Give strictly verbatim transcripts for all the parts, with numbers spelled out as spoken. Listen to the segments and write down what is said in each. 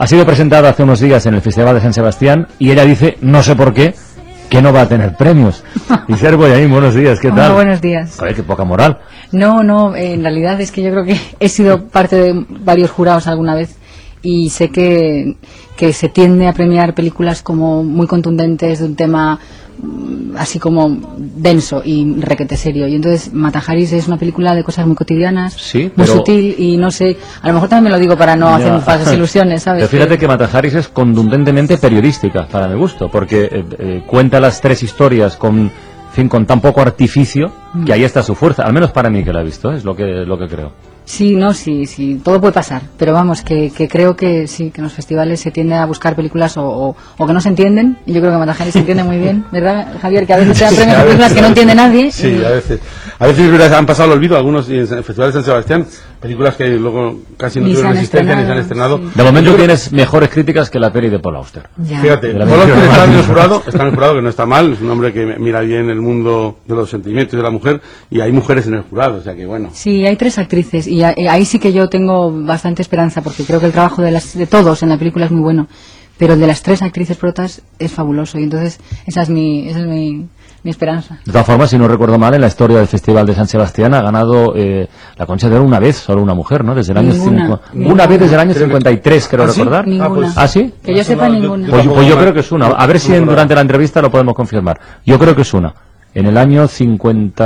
ha sido presentada hace unos días en el Festival de San Sebastián y ella dice, no sé por qué, que no va a tener premios. Isher Boyain, buenos días, ¿qué tal? Hola, buenos días. Joder, qué poca moral. No, no, eh, en realidad es que yo creo que he sido parte de varios jurados alguna vez y sé que, que se tiende a premiar películas como muy contundentes de un tema así como denso y requete serio, y entonces Mata Hari es una película de cosas muy cotidianas, sí, muy pero... sutil, y no sé, a lo mejor también me lo digo para no ya. hacer falsas ilusiones, ¿sabes? Pero fíjate que Mata Hari es contundentemente periodística, para mi gusto, porque eh, eh, cuenta las tres historias con, en fin, con tan poco artificio, mm. que ahí está su fuerza, al menos para mí que la he visto, ¿eh? es lo que, lo que creo. Sí, no, sí, sí, todo puede pasar, pero vamos, que, que creo que sí, que en los festivales se tiende a buscar películas o, o, o que no se entienden, y yo creo que Mata Hari se entiende muy bien, ¿verdad, Javier? Que a veces se dan premios a películas que no entiende nadie. Sí, y... a veces. A veces han pasado al olvido algunos en el Festival de San Sebastián, películas que luego casi no tuvieron existencia ni se han estrenado. Sí. De momento tienes mejores críticas que la peli de Paul Auster. Ya. Fíjate, Paul Auster está en el jurado, está en el jurado, que no está mal, es un hombre que mira bien el mundo de los sentimientos de la mujer, y hay mujeres en el jurado, o sea que bueno. Sí, hay tres actrices, y ahí sí que yo tengo bastante esperanza, porque creo que el trabajo de, las, de todos en la película es muy bueno, pero el de las tres actrices protas es fabuloso, y entonces esa es mi, esa es mi, mi esperanza. De todas formas, si no recuerdo mal, en la historia del Festival de San Sebastián ha ganado eh, la Concha de Oro una vez, solo una mujer, ¿no? Desde el año ninguna, cinco... ninguna. Una vez desde el año cincuenta y tres, creo ¿Ah, sí? recordar. Ninguna. Ah, pues, ¿Ah, sí? Que yo sepa, ninguna. Pues, pues yo creo que es una. A ver si en, durante la entrevista lo podemos confirmar. Yo creo que es una. En el año cincuenta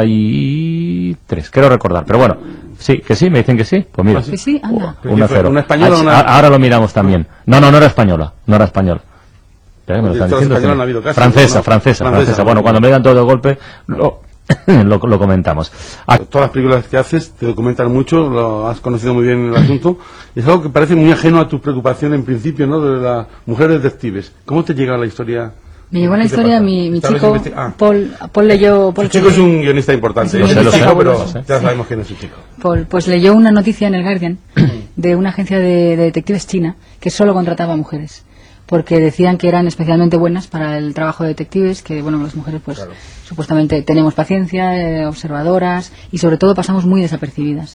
y tres, creo recordar. Pero bueno, sí, que sí, me dicen que sí. Pues mira. Que sí, anda. Una cero. ¿Una española o una...? Ahora lo miramos también. No, no, no era española. No era española. Me lo están diciendo. No ha habido caso, francesa, ¿no? francesa, francesa, francesa. Bueno, cuando me dan todo de golpe, lo, lo, lo comentamos. Ah, todas las películas que haces te documentan mucho, lo has conocido muy bien el asunto. Es algo que parece muy ajeno a tu preocupación en principio, ¿no? De las mujeres detectives. ¿Cómo te llega la historia? Me llegó la historia mi, mi chico, ah. Paul, Paul leyó... Paul el chico es un guionista importante, es no sé lo sé, pero sí. ya sabemos quién es su chico. Paul, pues leyó una noticia en el Guardian de una agencia de, de detectives china que solo contrataba mujeres, porque decían que eran especialmente buenas para el trabajo de detectives, que bueno, las mujeres pues claro. supuestamente tenemos paciencia, eh, observadoras, y sobre todo pasamos muy desapercibidas.